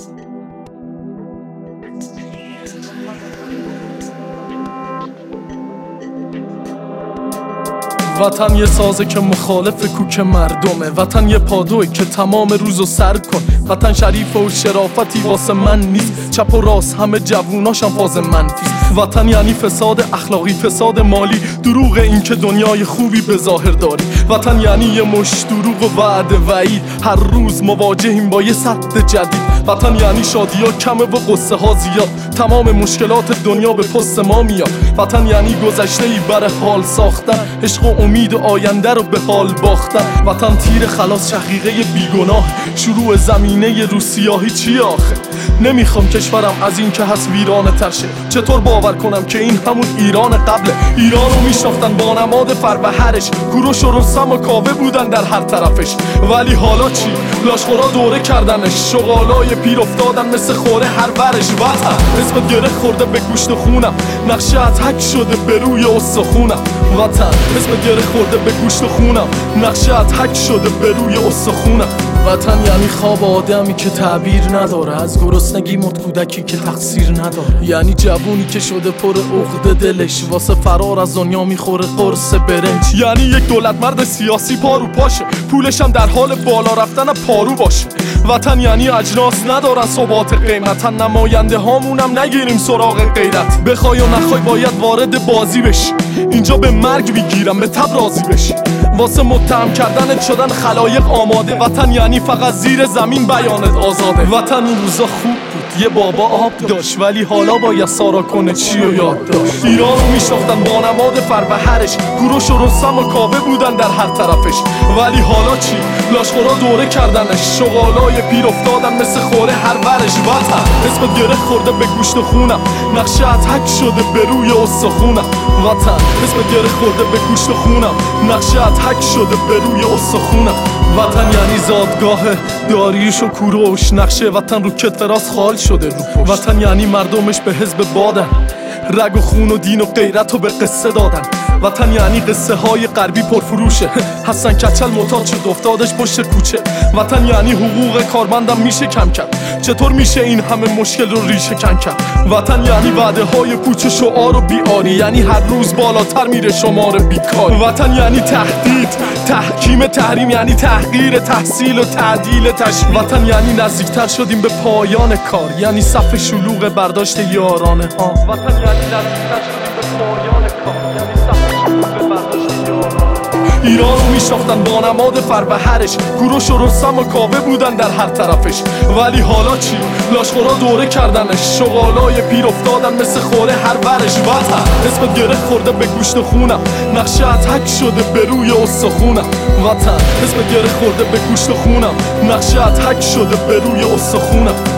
وطن یه سازه که مخالف کوک مردمه، وطن یه پادوه که تمام روزو سر کن. وطن شریف و شرافتی واسه من نیست، چپ و راست همه جووناشم فاز منفیست. وطن یعنی فساد اخلاقی، فساد مالی، دروغ این که دنیای خوبی به ظاهر داری. وطن یعنی یه مش دروغ و وعده وعید، هر روز مواجهیم با یه سد جدید. وطن یعنی شادی‌ها کمه و قصه ها زیاد، تمام مشکلات دنیا به پست ما میاد. وطن یعنی گذشته‌ای برای حال ساختن، عشق و امید و آینده رو به حال باختن. وطن تیر خلاص شقیقه بیگناه، شروع زمینه رو سیاهی چی آخه؟ نمیخوام کشورم از این که هست ویرانه تر شه. چطور باور کنم که این همون ایران قبله؟ ایرانو میشناختن با نماد فروهرش، کوروش و رستم و کاوه بودن در هر طرفش. ولی حالا چی؟ لاشخورا دوره کردنش، شغالای پیر افتادن مثل خوره هر برش. وطن اسمت گره خورده به گوشت خونم، نقشه اتک شده به روی استخونم. وطن اسمت گره خورده به گوشت خونم، نقشه اتک شده به روی استخونم. وطن یعنی خواب آدمی که تعبیر نداره، از گرسنگی مرد کودکی که تقصیر نداره. یعنی جوونی که شده پر عقده دلش، واسه فرار از دنیا میخوره قرص برنج. یعنی یک دولت مرد سیاسی پارو پاشه، پولش هم در حال بالا رفتن پارو باشه. وطن یعنی اجناس ندارن ثبات قیمتن، نماینده هامونم نگیریم سراغ غیرت. بخوای و نخوای باید وارد بازی بشی، اینجا به مرگ میگیرم به تب راضی بشی. واسه متهم کردنت شدن خلایق آماده، وطن یعنی فقط زیر زمین بیانت آزاده. وطن اون روزا خوب بود، یه بابا آب داشت، ولی حالا باید سارا کنه چی و یاد داشت. ایرانو میشناختن با نماد فروهرش، کوروش و رستم و کاوه بودن در هر طرفش. ولی حالا چی؟ لاشخورا دوره کردنش، شغالای پیر افتادن مثل خوره هر ورش. وطن اسمت گره خورده به گوشت خونم، نقشه اتک شده به روی استخونم. وطن اسمت گره خورده به گوشت خونم، نقشه اتک شده به روی استخونم. وطن یعنی زادگاه داریوش و کوروش، نقشه وطن رو کتف راست خال شده رو پشت. وطن یعنی مردمش به حزب بادن، رگ و خون و دین و غیرت رو به قصه دادن. وطن یعنی قصه های غربی پرفروشه، حسن کچل معتاد شد افتادش پشت کوچه. وطن یعنی حقوق کارمندم میشه کم کرد، چطور میشه این همه مشکل رو ریشه کن کرد؟ وطن یعنی وعده های پوچ و شعار و بیاری، یعنی هر روز بالاتر میره شمار بیکاری. وطن یعنی تهدید، تحکیم تحریم، یعنی تحقیر تحصیل و تعدیل تشویق. وطن یعنی نزدیکتر شدیم به پایان کار، یعنی صف شلوغ برداشت یارانه ها. وطن یعنی نزدیکتر شدیم به پایان کار، یعنی صف شلوغ برداشت یارانه ها. ایرانو میشناختن با نماد فروهرش، کوروش و رستم و کاوه بودن در هر طرفش. ولی حالا چی؟ لاشخورا دوره کردنش، شغالای پیر افتادن مثل خوره هر ورش. وطن اسمت گره خورده به گوشت خونم، نقشه اتک شده به روی استخونم. وطن اسمت گره خورده به گوشت خونم، نقشه اتک شده به روی استخونم.